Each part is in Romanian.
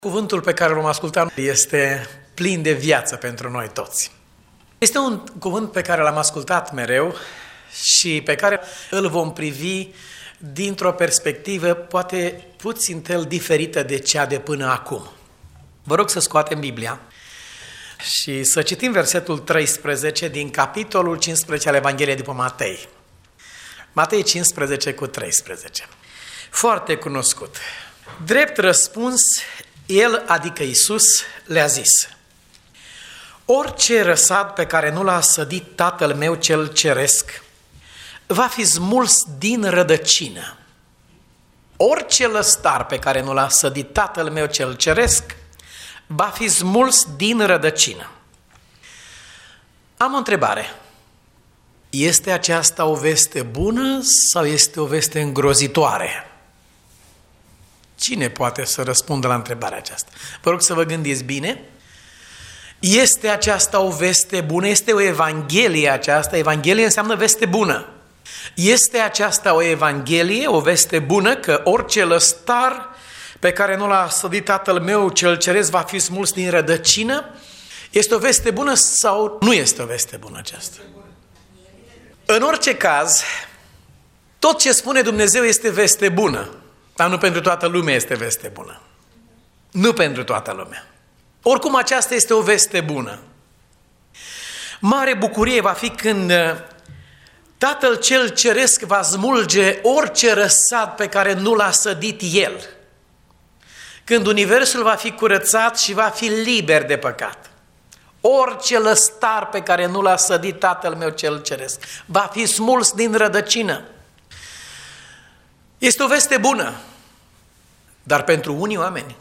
Cuvântul pe care îl vom asculta este plin de viață pentru noi toți. Este un cuvânt pe care l-am ascultat mereu și pe care îl vom privi dintr-o perspectivă poate puțin diferită de cea de până acum. Vă rog să scoatem Biblia și să citim versetul 13 din capitolul 15 al Evangheliei după Matei. Matei 15 cu 13. Foarte cunoscut. Drept răspuns, el, adică Iisus, le-a zis: orice răsad pe care nu l-a sădit Tatăl meu cel ceresc, va fi smuls din rădăcină. Orice lăstar pe care nu l-a sădit Tatăl meu cel ceresc, va fi smuls din rădăcină. Am o întrebare. Este aceasta o veste bună sau este o veste îngrozitoare? Cine poate să răspundă la întrebarea aceasta? Vă rog să vă gândiți bine. Este aceasta o veste bună? Este o evanghelie aceasta? Evanghelie înseamnă veste bună. Este aceasta o evanghelie, o veste bună, că orice lăstar pe care nu l-a sădit Tatăl meu cel ceresc va fi smuls din rădăcină? Este o veste bună sau nu este o veste bună aceasta? În orice caz, tot ce spune Dumnezeu este veste bună. Dar nu pentru toată lumea este veste bună. Nu pentru toată lumea. Oricum aceasta este o veste bună. Mare bucurie va fi când Tatăl cel ceresc va smulge orice răsad pe care nu l-a sădit El. Când universul va fi curățat și va fi liber de păcat. Orice lăstar pe care nu l-a sădit Tatăl meu cel ceresc va fi smuls din rădăcină. Este o veste bună, dar pentru unii oameni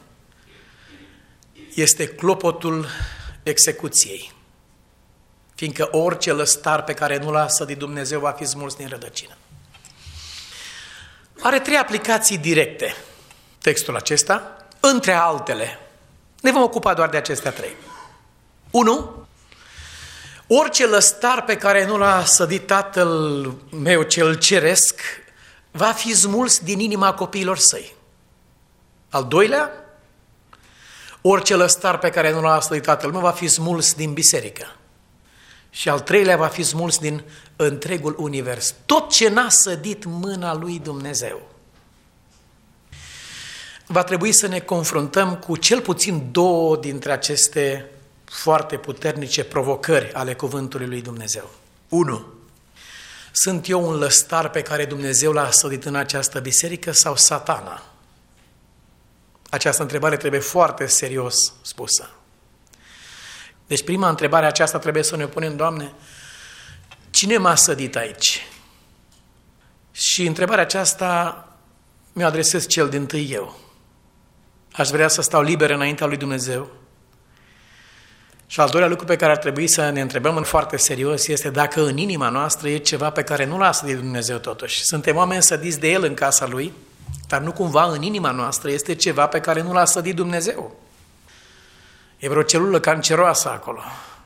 este clopotul execuției, fiindcă orice lăstar pe care nu l-a sădit Dumnezeu va fi smuls din rădăcină. Are 3 aplicații directe textul acesta, între altele. Ne vom ocupa doar de acestea 3. 1. Orice lăstar pe care nu l-a sădit Tatăl meu cel ceresc va fi smuls din inima copiilor săi. Al doilea, orice lăstar pe care nu l-a sădit Tatăl meu va fi smuls din biserică. Și al treilea va fi smuls din întregul univers. Tot ce n-a sădit mâna lui Dumnezeu. Va trebui să ne confruntăm cu cel puțin 2 dintre aceste foarte puternice provocări ale cuvântului lui Dumnezeu. 1. Sunt eu un lăstar pe care Dumnezeu l-a sădit în această biserică sau Satana? Această întrebare trebuie foarte serios spusă. Deci prima întrebare aceasta trebuie să ne punem: Doamne, cine m-a sădit aici? Și întrebarea aceasta mi-o adresez cel dintâi eu. Aș vrea să stau liber înaintea lui Dumnezeu. Și al doilea lucru pe care ar trebui să ne întrebăm în foarte serios este dacă în inima noastră e ceva pe care nu l-a sădit Dumnezeu totuși. Suntem oameni sădiți de El în casa Lui, dar nu cumva în inima noastră este ceva pe care nu l-a sădit Dumnezeu. E vreo celulă canceroasă acolo.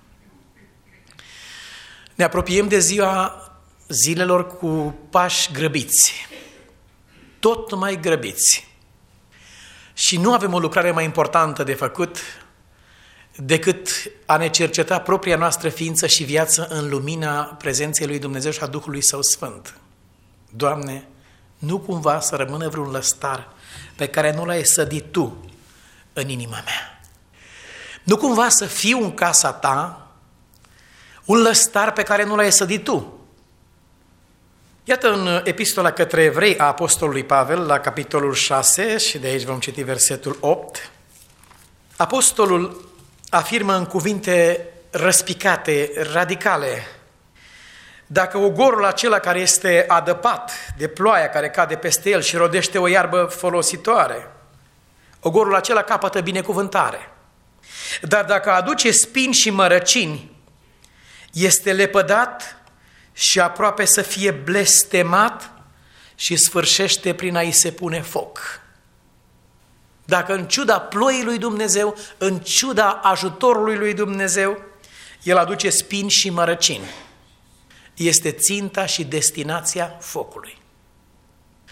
Ne apropiem de ziua zilelor cu pași grăbiți, tot mai grăbiți. Și nu avem o lucrare mai importantă de făcut decât a ne cerceta propria noastră ființă și viață în lumina prezenței lui Dumnezeu și a Duhului Său Sfânt. Doamne, nu cumva să rămână vreun lăstar pe care nu l-ai sădit Tu în inima mea. Nu cumva să fiu în casa Ta un lăstar pe care nu l-ai sădit Tu. Iată în epistola către evrei a apostolului Pavel, la capitolul 6, și de aici vom citi versetul 8, apostolul afirmă în cuvinte răspicate, radicale: dacă ogorul acela care este adăpat de ploaia care cade peste el și rodește o iarbă folositoare, ogorul acela capătă binecuvântare. Dar dacă aduce spini și mărăcini, este lepădat și aproape să fie blestemat și sfârșește prin a-i se pune foc. Dacă în ciuda ploii lui Dumnezeu, în ciuda ajutorului lui Dumnezeu, el aduce spini și mărăcini, este ținta și destinația focului.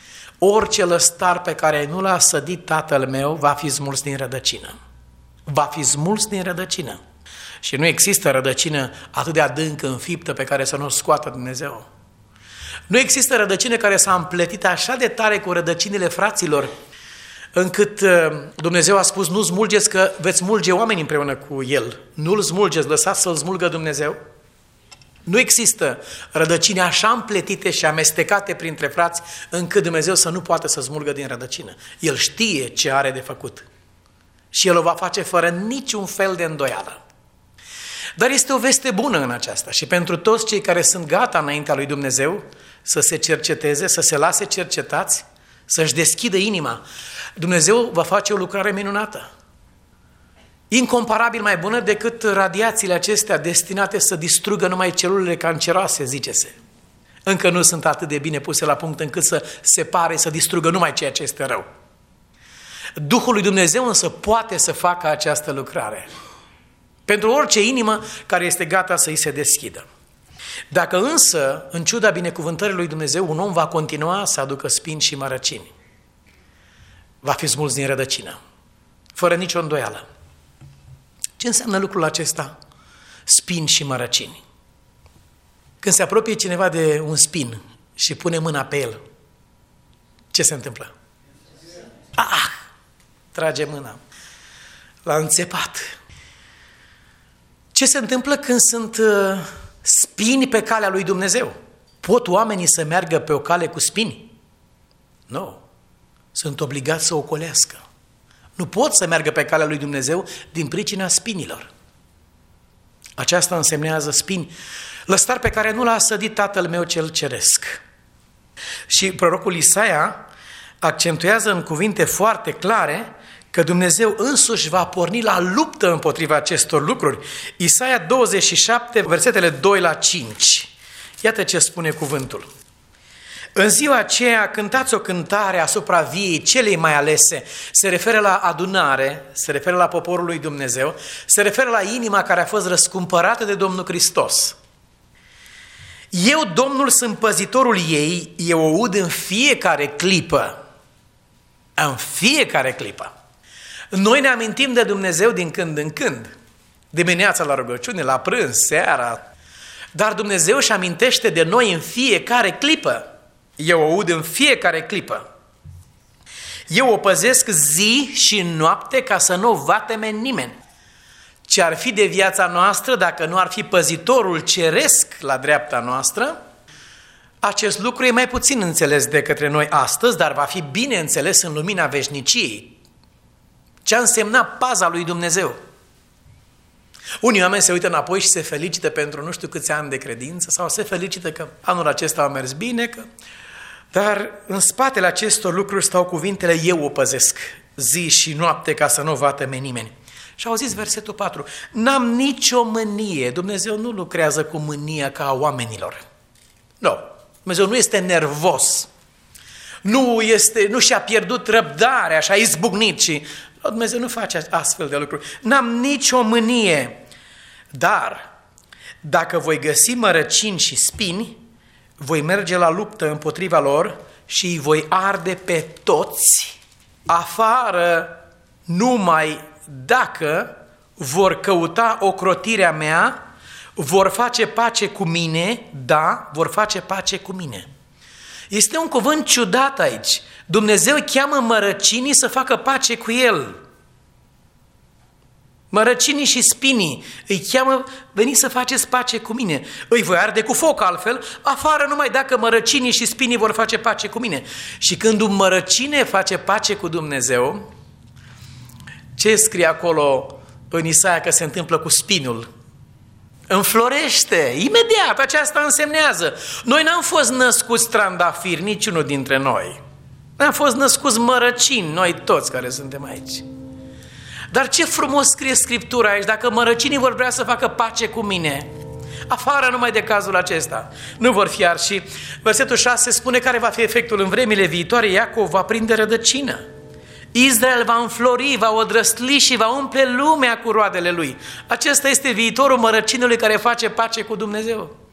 orice lăstar pe care nu l-a sădit Tatăl meu va fi smuls din rădăcină. Va fi smuls din rădăcină. Și nu există rădăcină atât de adâncă, înfiptă, pe care să nu o scoată Dumnezeu. Nu există rădăcină care s-a împletit așa de tare cu rădăcinile fraților, încât Dumnezeu a spus, nu smulgeți că veți smulge oameni împreună cu el. Nu-l smulgeți, lăsați să-l smulgă Dumnezeu. Nu există rădăcini așa împletite și amestecate printre frați, încât Dumnezeu să nu poată să smulgă din rădăcină. El știe ce are de făcut. Și El o va face fără niciun fel de îndoială. Dar este o veste bună în aceasta și pentru toți cei care sunt gata înaintea lui Dumnezeu să se cerceteze, să se lase cercetați, să-și deschidă inima. Dumnezeu va face o lucrare minunată. Incomparabil mai bună decât radiațiile acestea destinate să distrugă numai celulele canceroase, zice-se. Încă nu sunt atât de bine puse la punct încât să separe, să distrugă numai ceea ce este rău. Duhul lui Dumnezeu însă poate să facă această lucrare pentru orice inimă care este gata să îi se deschidă. Dacă însă, în ciuda binecuvântării lui Dumnezeu, un om va continua să aducă spini și mărăcini, va fi smuls din rădăcină, fără nicio îndoială. Ce înseamnă lucrul acesta? Spini și mărăcini. Când se apropie cineva de un spin și pune mâna pe el, ce se întâmplă? Trage mâna. L-a înțepat. Ce se întâmplă când sunt spini pe calea lui Dumnezeu? Pot oamenii să meargă pe o cale cu spini? Nu. Sunt obligați să o ocolească. Nu pot să meargă pe calea lui Dumnezeu din pricina spinilor. Aceasta însemnează spini, lăstar pe care nu l-a sădit Tatăl meu cel ceresc. Și prorocul Isaia accentuează în cuvinte foarte clare că Dumnezeu însuși va porni la luptă împotriva acestor lucruri. Isaia 27, versetele 2 la 5. Iată ce spune cuvântul. În ziua aceea cântați o cântare asupra viei celei mai alese. Se referă la adunare, se referă la poporul lui Dumnezeu, se referă la inima care a fost răscumpărată de Domnul Hristos. Eu, Domnul, sunt păzitorul ei, eu o aud în fiecare clipă. În fiecare clipă. Noi ne amintim de Dumnezeu din când în când. Dimineața la rugăciune, la prânz, seara. Dar Dumnezeu își amintește de noi în fiecare clipă. Eu o aud în fiecare clipă. Eu o păzesc zi și noapte ca să nu o vateme nimeni. Ce ar fi de viața noastră dacă nu ar fi păzitorul ceresc la dreapta noastră? Acest lucru e mai puțin înțeles de către noi astăzi, dar va fi bine înțeles în lumina veșniciei. Ce a însemnat paza lui Dumnezeu? Unii oameni se uită înapoi și se felicită pentru nu știu câți ani de credință sau se felicită că anul acesta a mers bine, dar în spatele acestor lucruri stau cuvintele eu o păzesc zi și noapte ca să nu o vatăme nimeni. Și auziți versetul 4. N-am nicio mânie. Dumnezeu nu lucrează cu mânia ca a oamenilor. Nu. Dumnezeu nu este nervos. Nu și-a pierdut răbdarea și a izbucnit și Dumnezeu nu face astfel de lucruri. N-am nicio mânie. Dar dacă voi găsi mărăcini și spini, voi merge la luptă împotriva lor și îi voi arde pe toți afară, numai dacă vor căuta ocrotirea mea, vor face pace cu mine, da, vor face pace cu mine. Este un cuvânt ciudat aici. Dumnezeu cheamă mărăcinii să facă pace cu el. Mărăcinii și spinii îi cheamă, veniți să faceți pace cu mine. Îi voi arde cu foc altfel, afară numai dacă mărăcinii și spinii vor face pace cu mine. Și când un mărăcine face pace cu Dumnezeu, ce scrie acolo în Isaia că se întâmplă cu spinul? Înflorește, imediat, aceasta însemnează. Noi n-am fost născuți trandafiri, niciunul dintre noi. N-am fost născuți mărăcini, noi toți care suntem aici. Dar ce frumos scrie Scriptura aici, dacă mărăcinii vor vrea să facă pace cu mine, afară numai de cazul acesta, nu vor fi arși. Și versetul 6 spune care va fi efectul în vremile viitoare, Iacov va prinde rădăcină. Israel va înflori, va odrăstli și va umple lumea cu roadele lui. Acesta este viitorul mărăcinului care face pace cu Dumnezeu.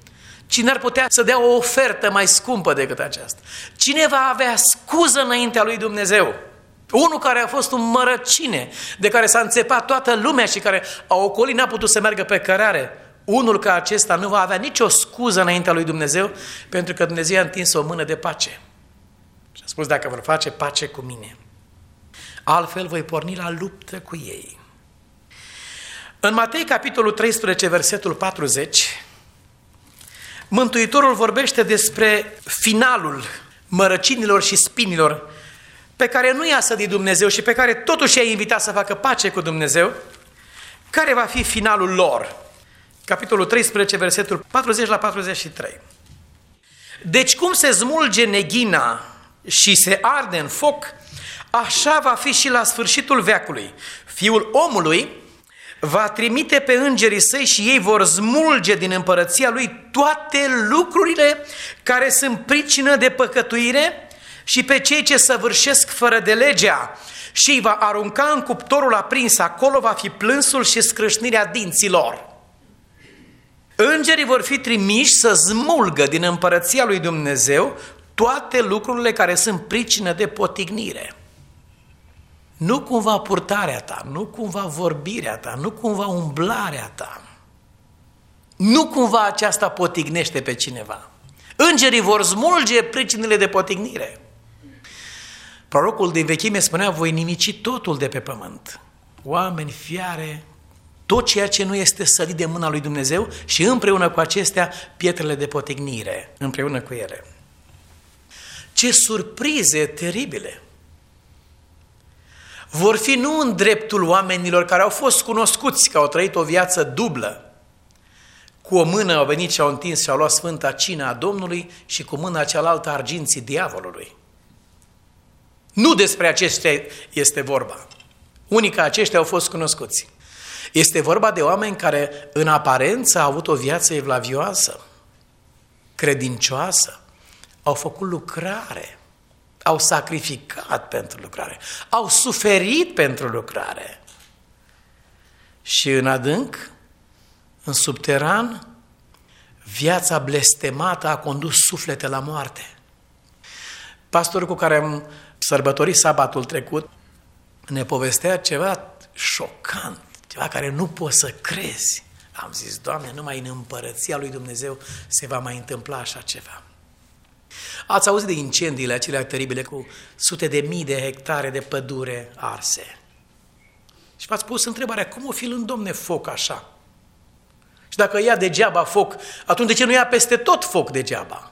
Cine ar putea să dea o ofertă mai scumpă decât aceasta? Cine va avea scuză înaintea lui Dumnezeu? Unul care a fost un mărăcine, de care s-a înțepat toată lumea și care a ocolit, n-a putut să meargă pe cărare. Unul ca acesta nu va avea nicio scuză înaintea lui Dumnezeu, pentru că Dumnezeu i-a întins o mână de pace. Și a spus, dacă vor face pace cu mine, altfel voi porni la luptă cu ei. În Matei, capitolul 13, versetul 40, Mântuitorul vorbește despre finalul mărăcinilor și spinilor pe care nu i-a sădit Dumnezeu și pe care totuși i-a invitat să facă pace cu Dumnezeu. Care va fi finalul lor? Capitolul 13, versetul 40 la 43. Deci cum se smulge neghina și se arde în foc, așa va fi și la sfârșitul veacului. Fiul omului va trimite pe îngerii săi și ei vor smulge din împărăția lui toate lucrurile care sunt pricină de păcătuire și pe cei ce săvârșesc fără de legea și îi va arunca în cuptorul aprins, acolo va fi plânsul și scrâșnirea dinților. Îngerii vor fi trimiși să smulgă din împărăția lui Dumnezeu toate lucrurile care sunt pricină de potignire. Nu cumva purtarea ta, nu cumva vorbirea ta, nu cumva umblarea ta, nu cumva aceasta potignește pe cineva. Îngerii vor smulge pricinile de potignire. Prorocul din vechime spunea, voi nimici totul de pe pământ. Oameni, fiare, tot ceea ce nu este sădit de mâna lui Dumnezeu și împreună cu acestea pietrele de potignire, împreună cu ele. Ce surprize teribile! Vor fi nu în dreptul oamenilor care au fost cunoscuți că au trăit o viață dublă. Cu o mână au venit și au întins și au luat Sfânta Cină a Domnului și cu mâna cealaltă arginții diavolului. Nu despre aceștia este vorba. Unii ca aceștia au fost cunoscuți. Este vorba de oameni care în aparență au avut o viață evlavioasă, credincioasă, au făcut lucrare, au sacrificat pentru lucrare, au suferit pentru lucrare. Și în adânc, în subteran, viața blestemată a condus suflete la moarte. Pastorul cu care am sărbătorit sabatul trecut ne povestea ceva șocant, ceva care nu poți să crezi. Am zis, Doamne, numai în împărăția lui Dumnezeu se va mai întâmpla așa ceva. Ați auzit de incendiile acelea teribile cu sute de mii de hectare de pădure arse. Și v-ați pus întrebarea, cum o fi în Domne foc așa? Și dacă ia degeaba foc, atunci de ce nu ia peste tot foc degeaba?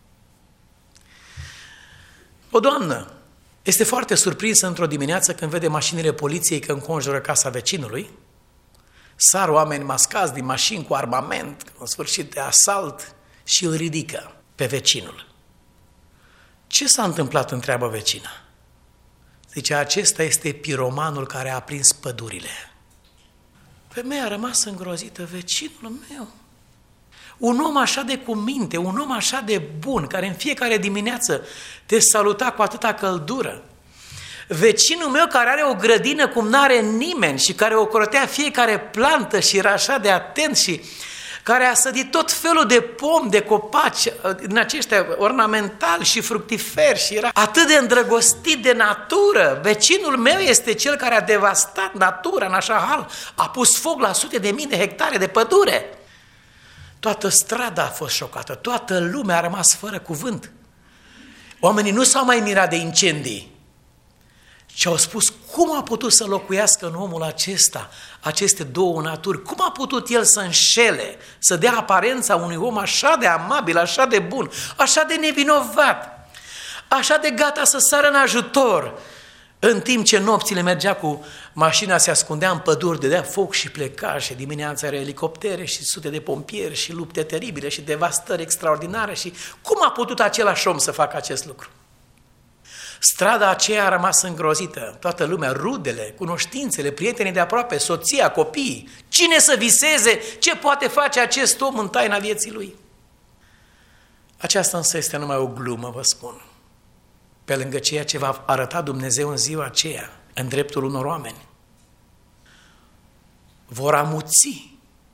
O doamnă este foarte surprinsă într-o dimineață când vede mașinile poliției că înconjură casa vecinului. Sar oameni mascați din mașini cu armament, în sfârșit de asalt, și îl ridică pe vecinul. Ce s-a întâmplat, întreabă vecina? Zice, acesta este piromanul care a aprins pădurile. Femeia a rămas îngrozită, vecinul meu. Un om așa de cu minte, un om așa de bun, care în fiecare dimineață te saluta cu atâta căldură. Vecinul meu care are o grădină cum n-are nimeni și care ocrotea fiecare plantă și era așa de atent și care a sădit tot felul de pomi, de copaci, din aceștia ornamentali și fructiferi și era atât de îndrăgostit de natură. Vecinul meu este cel care a devastat natura în așa hal, a pus foc la sute de mii de hectare de pădure. Toată strada a fost șocată, toată lumea a rămas fără cuvânt. Oamenii nu s-au mai mirat de incendii, ci au spus, cum a putut să locuiască în omul acesta aceste două naturi? Cum a putut el să înșele, să dea aparența unui om așa de amabil, așa de bun, așa de nevinovat, așa de gata să sară în ajutor, în timp ce nopțile mergea cu mașina, se ascundea în păduri, dădea foc și pleca și dimineața era elicoptere și sute de pompieri și lupte teribile și devastări extraordinare și cum a putut același om să facă acest lucru? Strada aceea a rămas îngrozită, toată lumea, rudele, cunoștințele, prietenii de aproape, soția, copiii. Cine să viseze ce poate face acest om în taina vieții lui? Aceasta însă este numai o glumă, vă spun. Pe lângă ceea ce va arăta Dumnezeu în ziua aceea, în dreptul unor oameni. Vor amuți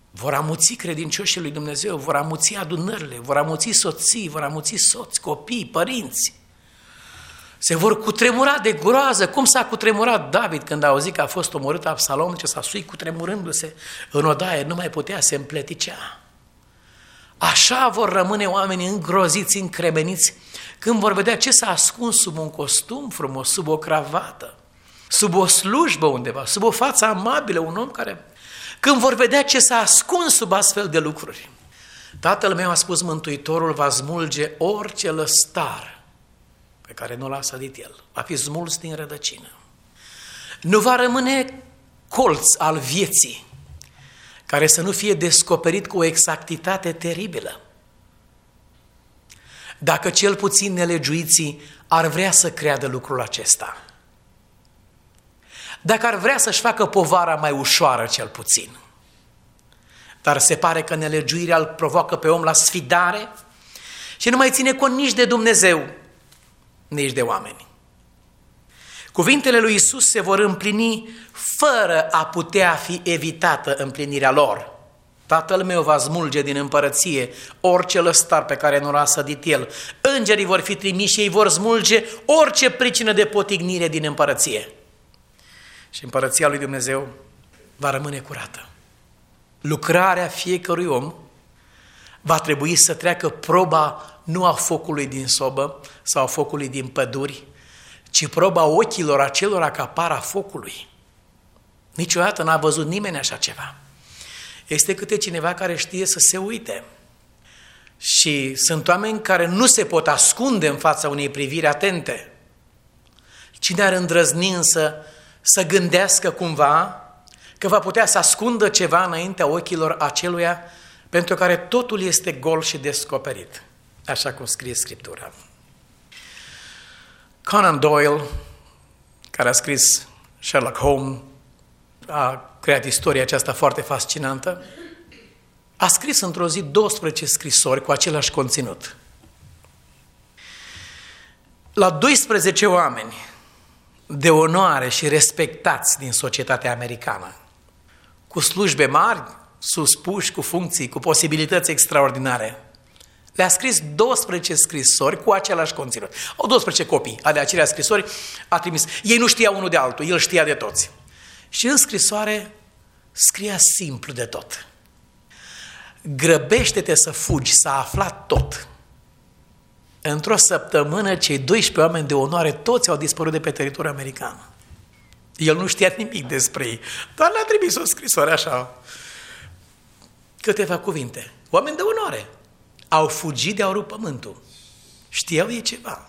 Vor amuți credincioșii lui Dumnezeu, vor amuți adunările, vor amuți soții, vor amuți soți, copii, părinți. Se vor cutremura de groază, cum s-a cutremurat David când a auzit că a fost omorât Absalom, ce s-a suit cutremurându-se în odaie, nu mai putea, se împleticea. Așa vor rămâne oamenii îngroziți, încremeniți, când vor vedea ce s-a ascuns sub un costum frumos, sub o cravată, sub o slujbă undeva, sub o față amabilă, un om care... Când vor vedea ce s-a ascuns sub astfel de lucruri. Tatăl meu, a spus Mântuitorul, va smulge orice lăstar pe care nu l-a sădit el. Va fi smuls din rădăcină. Nu va rămâne colț al vieții care să nu fie descoperit cu o exactitate teribilă. Dacă cel puțin nelegiuiții ar vrea să creadă lucrul acesta. Dacă ar vrea să-și facă povara mai ușoară cel puțin. Dar se pare că nelegiuirea îl provoacă pe om la sfidare și nu mai ține cont nici de Dumnezeu, nici de oameni. Cuvintele lui Iisus se vor împlini fără a putea fi evitată împlinirea lor. Tatăl meu va smulge din împărăție orice lăstar pe care nu l-a sădit el. Îngerii vor fi trimiși și ei vor smulge orice pricină de potignire din împărăție. Și împărăția lui Dumnezeu va rămâne curată. Lucrarea fiecărui om va trebui să treacă proba nu a focului din sobă sau a focului din păduri, ci proba ochilor acelora capara focului. Niciodată n-a văzut nimeni așa ceva. Este câte cineva care știe să se uite. Și sunt oameni care nu se pot ascunde în fața unei priviri atente. Cine ar îndrăzni însă să gândească cumva că va putea să ascundă ceva înaintea ochilor aceluia pentru care totul este gol și descoperit, așa cum scrie Scriptura. Conan Doyle, care a scris Sherlock Holmes, a creat istoria aceasta foarte fascinantă, a scris într-o zi 12 scrisori cu același conținut. La 12 oameni de onoare și respectați din societatea americană, cu slujbe mari, suspuși, cu funcții, cu posibilități extraordinare. Le-a scris 12 scrisori cu același conținut. Au 12 copii ale acelea scrisori, a trimis. Ei nu știau unul de altul, el știa de toți. Și în scrisoare scria simplu de tot. Grăbește-te să fugi, s-a aflat tot. Într-o săptămână, cei 12 oameni de onoare, toți au dispărut de pe teritoriul american. El nu știa nimic despre ei, doar le-a trimis o scrisoare așa. Câteva cuvinte. Oameni de onoare. Au fugit de a rupt pământul. Știau ei ceva.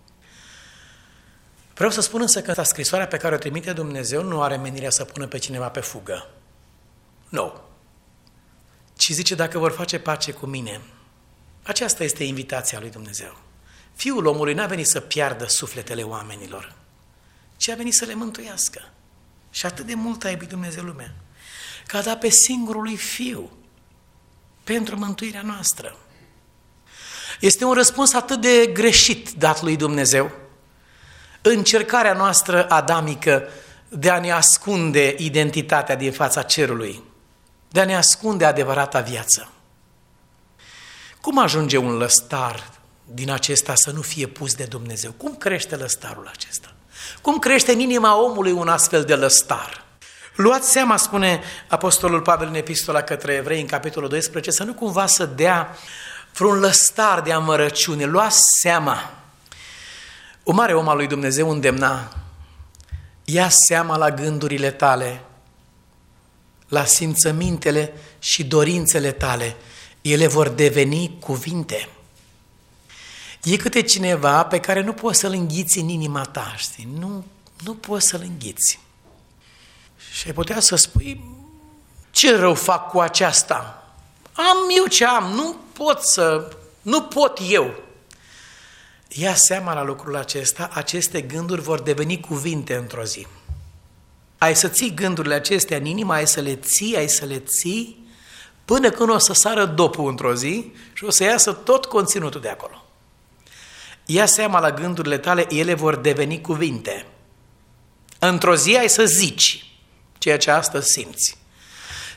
Vreau să spun însă că scrisoarea pe care o trimite Dumnezeu nu are menirea să pună pe cineva pe fugă. Nu. Ci zice, dacă vor face pace cu mine. Aceasta este invitația lui Dumnezeu. Fiul omului n-a venit să piardă sufletele oamenilor, ci a venit să le mântuiască. Și atât de mult a iubit Dumnezeu lumea, că a dat pe singurul lui Fiu pentru mântuirea noastră. Este un răspuns atât de greșit dat lui Dumnezeu. Încercarea noastră adamică de a ne ascunde identitatea din fața cerului, de a ne ascunde adevărata viață. Cum ajunge un lăstar din acesta să nu fie pus de Dumnezeu? Cum crește lăstarul acesta? Cum crește în inima omului un astfel de lăstar? Luați seama, spune Apostolul Pavel în Epistola către Evrei, în capitolul 12, să nu cumva să dea vreun lăstar de amărăciune. Luați seama. Un mare om al lui Dumnezeu îndemna: ia seama la gândurile tale, la simțămintele și dorințele tale. Ele vor deveni cuvinte. E câte cineva pe care nu poți să-l înghiți în inima ta, știi? Nu poți să-l înghiți. Și ai putea să spui: ce rău fac cu aceasta? Am eu ce am, nu pot eu. Ia seama la lucrul acesta, aceste gânduri vor deveni cuvinte într-o zi. Ai să ții gândurile acestea în inimă, ai să le ții, până când o să sară dopul într-o zi și o să iasă tot conținutul de acolo. Ia seama la gândurile tale, ele vor deveni cuvinte. Într-o zi ai să zici ceea ce astăzi simți.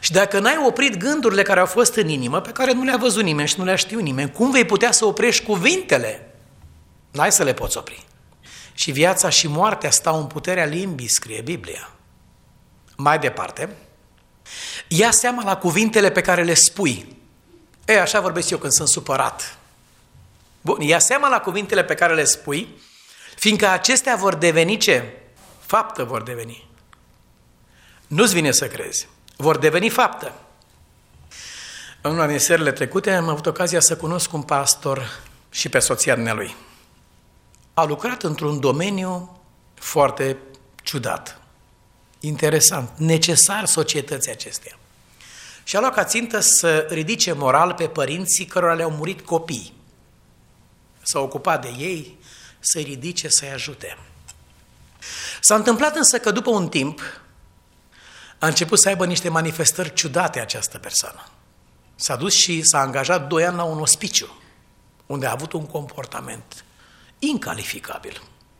Și dacă n-ai oprit gândurile care au fost în inimă, pe care nu le-a văzut nimeni și nu le-a știut nimeni, cum vei putea să oprești cuvintele? N-ai să le poți opri. Și viața și moartea stau în puterea limbii, scrie Biblia. Mai departe, ia seama la cuvintele pe care le spui. Așa vorbesc eu când sunt supărat. Bun, ia seama la cuvintele pe care le spui, fiindcă acestea vor deveni ce? Faptă vor deveni. Nu-ți vine să crezi. Vor deveni faptă. În una din serile trecute am avut ocazia să cunosc un pastor și pe soția dumnealui. A lucrat într-un domeniu foarte ciudat, interesant, necesar societății acesteia. Și a luat ca țintă să ridice moral pe părinții cărora le-au murit copii. S-a ocupat de ei, să-i ridice, să-i ajute. S-a întâmplat însă că după un timp a început să aibă niște manifestări ciudate această persoană. S-a dus și s-a angajat 2 ani la un ospiciu, unde a avut un comportament incalificabil.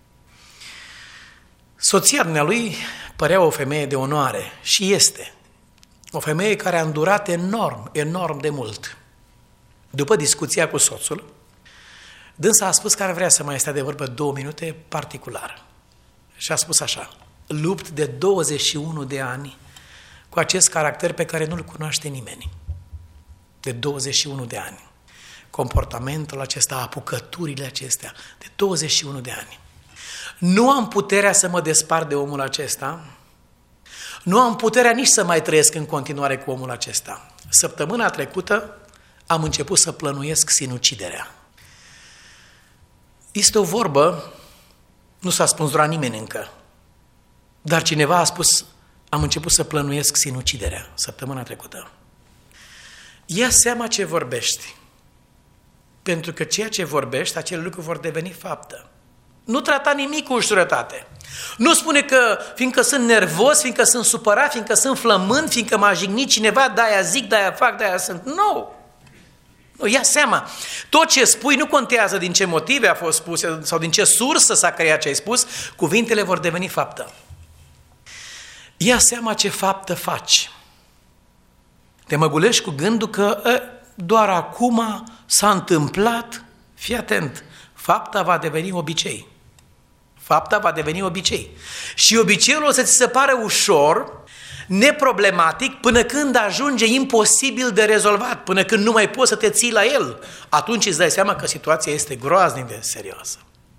Soția dumnealui părea o femeie de onoare și este. O femeie care a îndurat enorm de mult. După discuția cu soțul, dânsa a spus că ar vrea să mai stea de vorbă 2 minute particular. Și a spus așa: lupt de 21 de ani cu acest caracter pe care nu-l cunoaște nimeni. De 21 de ani. Comportamentul acesta, apucăturile acestea, de 21 de ani. Nu am puterea să mă despart de omul acesta, nu am puterea nici să mai trăiesc în continuare cu omul acesta. Săptămâna trecută am început să plănuiesc sinuciderea. Este o vorbă, nu s-a spânzurat nimeni încă, dar cineva a spus: am început să plănuiesc sinuciderea săptămâna trecută. Ia seama ce vorbești, pentru că ceea ce vorbești, acele lucruri vor deveni faptă. Nu trata nimic cu ușurătate. Nu spune că fiindcă sunt nervos, fiindcă sunt supărat, fiindcă sunt flămând, fiindcă m-a jignit cineva, de-aia zic, de-aia fac, de-aia sunt. Nu! Ia seama, tot ce spui nu contează din ce motive a fost spus sau din ce sursă s-a creat ce ai spus, cuvintele vor deveni faptă. Ia seama ce faptă faci. Te măgulești cu gândul că doar acum s-a întâmplat, fii atent, fapta va deveni obicei. Fapta va deveni obicei. Și obiceiul o să ți se pară ușor, neproblematic, până când ajunge imposibil de rezolvat, până când nu mai poți să te ții la el. Atunci îți dai seama că situația este groaznic de serioasă.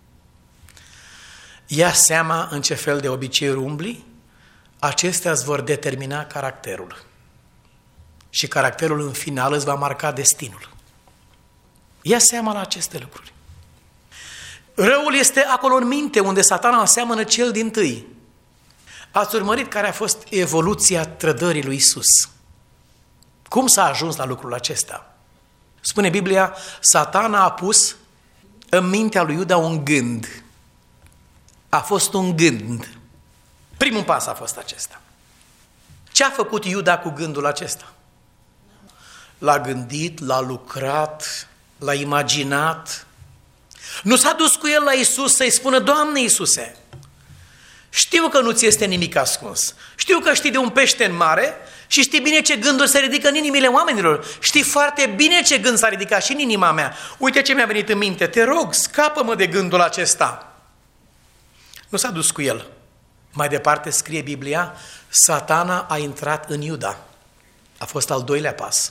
Ia seama în ce fel de obiceiuri umbli, acestea îți vor determina caracterul. Și caracterul în final îți va marca destinul. Ia seama la aceste lucruri. Răul este acolo în minte, unde Satana înseamnă cel dintâi. Ați urmărit care a fost evoluția trădării lui Iisus. Cum s-a ajuns la lucrul acesta? Spune Biblia, Satana a pus în mintea lui Iuda un gând. A fost un gând. Primul pas a fost acesta. Ce a făcut Iuda cu gândul acesta? L-a gândit, l-a lucrat, l-a imaginat. Nu s-a dus cu el la Iisus să-i spună: Doamne Iisuse, știu că nu ți este nimic ascuns. Știu că știi de un pește în mare și știi bine ce gânduri se ridică în inimile oamenilor. Știi foarte bine ce gând s-a ridicat și în inima mea. Uite ce mi-a venit în minte. Te rog, scapă-mă de gândul acesta. Nu s-a dus cu el. Mai departe scrie Biblia, Satana a intrat în Iuda. A fost al doilea pas.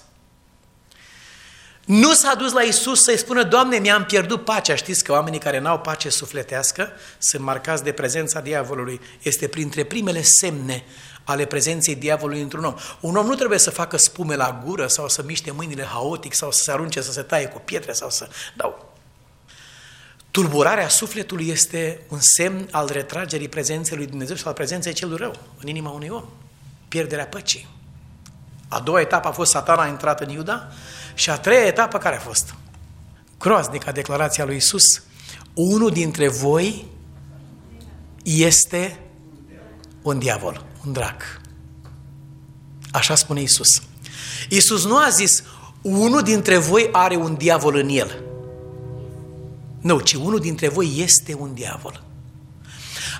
Nu s-a dus la Iisus să-i spună: Doamne, mi-am pierdut pacea. Știți că oamenii care n-au pace sufletească sunt marcați de prezența diavolului. Este printre primele semne ale prezenței diavolului într-un om. Un om nu trebuie să facă spume la gură sau să miște mâinile haotic sau să se arunce să se taie cu pietre sau să... Tulburarea sufletului este un semn al retragerii prezenței lui Dumnezeu și al prezenței celui rău în inima unui om. Pierderea păcii. A doua etapă a fost Satana a intrat în Iuda și a treia etapă care a fost? Groaznica declarația lui Iisus: unul dintre voi este un diavol, un drac. Așa spune Iisus. Iisus nu a zis: unul dintre voi are un diavol în el. Nu, ci unul dintre voi este un diavol.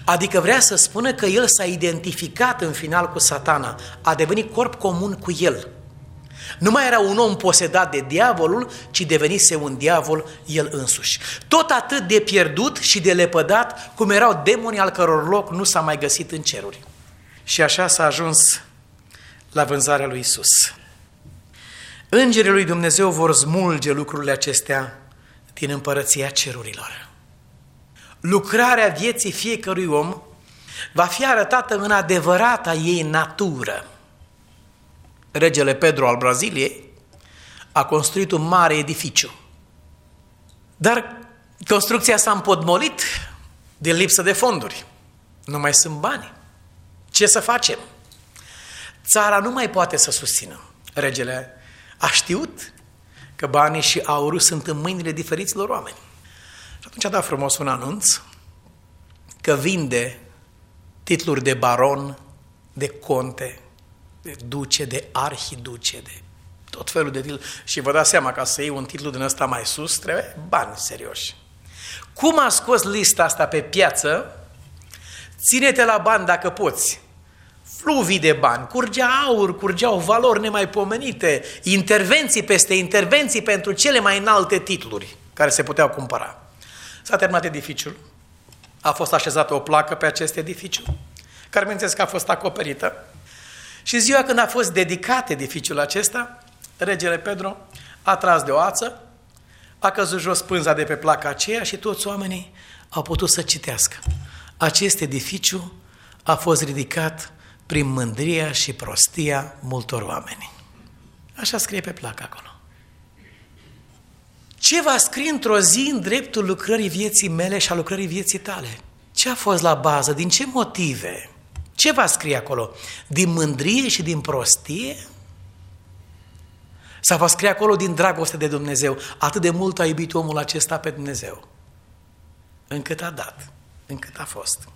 Adică vrea să spună că el s-a identificat în final cu Satana, a devenit corp comun cu el. Nu mai era un om posedat de diavolul, ci devenise un diavol el însuși. Tot atât de pierdut și de lepădat cum erau demonii al căror loc nu s-a mai găsit în ceruri. Și așa s-a ajuns la vânzarea lui Iisus. Îngerii lui Dumnezeu vor smulge lucrurile acestea din împărăția cerurilor. Lucrarea vieții fiecărui om va fi arătată în adevărata ei natură. Regele Pedro al Braziliei a construit un mare edificiu, dar construcția s-a împotmolit din lipsă de fonduri. Nu mai sunt bani. Ce să facem? Țara nu mai poate să susțină. Regele a știut că banii și aurul sunt în mâinile diferiților oameni. Și atunci a dat frumos un anunț că vinde titluri de baron, de conte, de duce, de arhiduce, de tot felul de titluri. Și vă dați seama, ca să iei un titlu din ăsta mai sus, trebuie bani serioși. Cum a scos lista asta pe piață? Ține-te la bani dacă poți. Fluvii de bani, curgea aur, curgeau valori nemaipomenite, intervenții peste intervenții pentru cele mai înalte titluri care se puteau cumpăra. S-a terminat edificiul, a fost așezată o placă pe acest edificiu, care bineînțeles că a fost acoperită. Și ziua când a fost dedicat edificiul acesta, regele Pedro a tras de o ață, a căzut jos pânza de pe placa aceea și toți oamenii au putut să citească. Acest edificiu a fost ridicat prin mândria și prostia multor oameni. Așa scrie pe placă acolo. Ce va scrie într-o zi în dreptul lucrării vieții mele și a lucrării vieții tale? Ce a fost la bază? Din ce motive? Ce va scrie acolo? Din mândrie și din prostie? Sau va scrie acolo din dragoste de Dumnezeu? Atât de mult a iubit omul acesta pe Dumnezeu, încât a dat, încât a fost.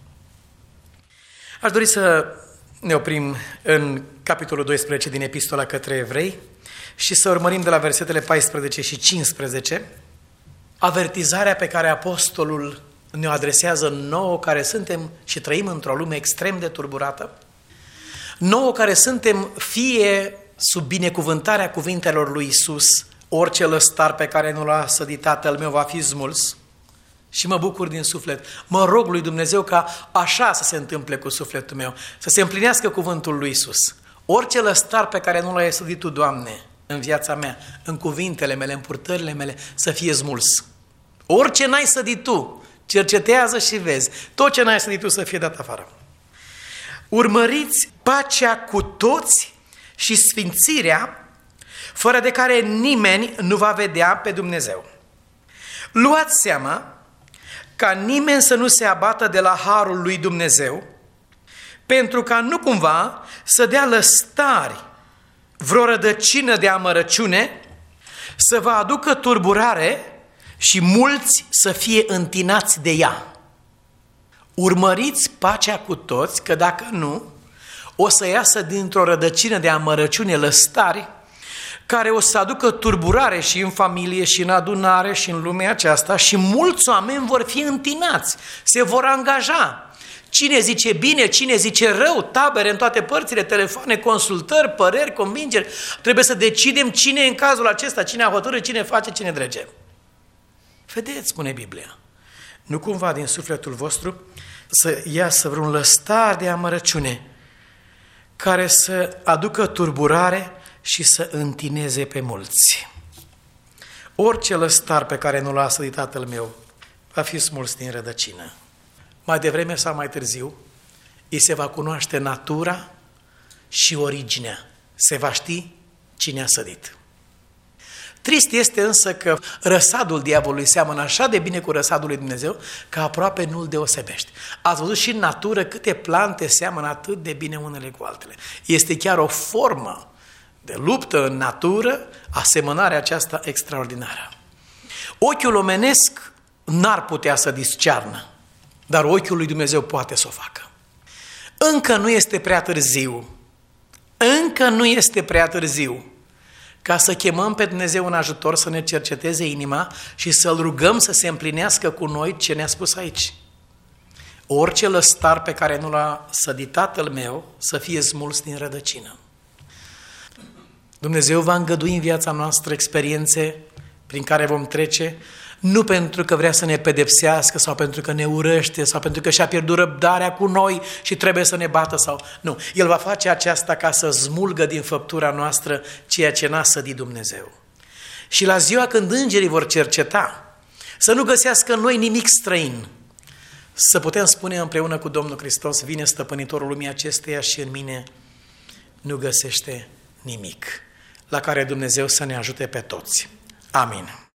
Aș dori să ne oprim în capitolul 12 din Epistola către Evrei și să urmărim de la versetele 14 și 15 avertizarea pe care apostolul ne-o adresează nouă care suntem și trăim într-o lume extrem de turburată, nouă care suntem fie sub binecuvântarea cuvintelor lui Iisus, orice lăstar pe care nu l-a sădit Tatăl meu va fi smuls, și mă bucur din suflet. Mă rog lui Dumnezeu ca așa să se întâmple cu sufletul meu, să se împlinească cuvântul lui Iisus. Orice lăstar pe care nu l-ai sădit Tu, Doamne, în viața mea, în cuvintele mele, în purtările mele, să fie smuls. Orice n-ai sădit Tu, cercetează și vezi. Tot ce n-ai sădit Tu să fie dat afară. Urmăriți pacea cu toți și sfințirea, fără de care nimeni nu va vedea pe Dumnezeu. Luați seama ca nimeni să nu se abată de la harul lui Dumnezeu, pentru ca nu cumva să dea lăstari vreo rădăcină de amărăciune, să vă aducă turburare și mulți să fie întinați de ea. Urmăriți pacea cu toți, că dacă nu, o să iasă dintr-o rădăcină de amărăciune lăstari, care o să aducă turburare și în familie, și în adunare, și în lumea aceasta, și mulți oameni vor fi întinați, se vor angaja. Cine zice bine, cine zice rău, tabere în toate părțile, telefoane, consultări, păreri, convingeri. Trebuie să decidem cine în cazul acesta, cine a hotărât, cine face, cine drege. Vedeți, spune Biblia, nu cumva din sufletul vostru să iasă vreun lăstar de amărăciune care să aducă turburare și să întineze pe mulți. Orice lăstar pe care nu l-a sădit Tatăl meu va fi smuls din rădăcină. Mai devreme sau mai târziu, îi se va cunoaște natura și originea. Se va ști cine a sădit. Trist este însă că răsadul diavolului seamănă așa de bine cu răsadul lui Dumnezeu că aproape nu-l deosebește. Ați văzut și în natură câte plante seamănă atât de bine unele cu altele. Este chiar o formă de luptă în natură, asemănarea aceasta extraordinară. Ochiul omenesc n-ar putea să discearnă, dar ochiul lui Dumnezeu poate să o facă. Încă nu este prea târziu, ca să chemăm pe Dumnezeu în ajutor să ne cerceteze inima și să-L rugăm să se împlinească cu noi ce ne-a spus aici. Orice lăstar pe care nu l-a sădit Tatăl meu să fie smuls din rădăcină. Dumnezeu va îngădui în viața noastră experiențe prin care vom trece, nu pentru că vrea să ne pedepsească sau pentru că ne urăște sau pentru că și-a pierdut răbdarea cu noi și trebuie să ne bată sau... Nu, El va face aceasta ca să smulgă din făptura noastră ceea ce n-a sădit Dumnezeu. Și la ziua când îngerii vor cerceta, să nu găsească în noi nimic străin, să putem spune împreună cu Domnul Hristos, vine stăpânitorul lumii acesteia și în mine nu găsește nimic, la care Dumnezeu să ne ajute pe toți. Amin.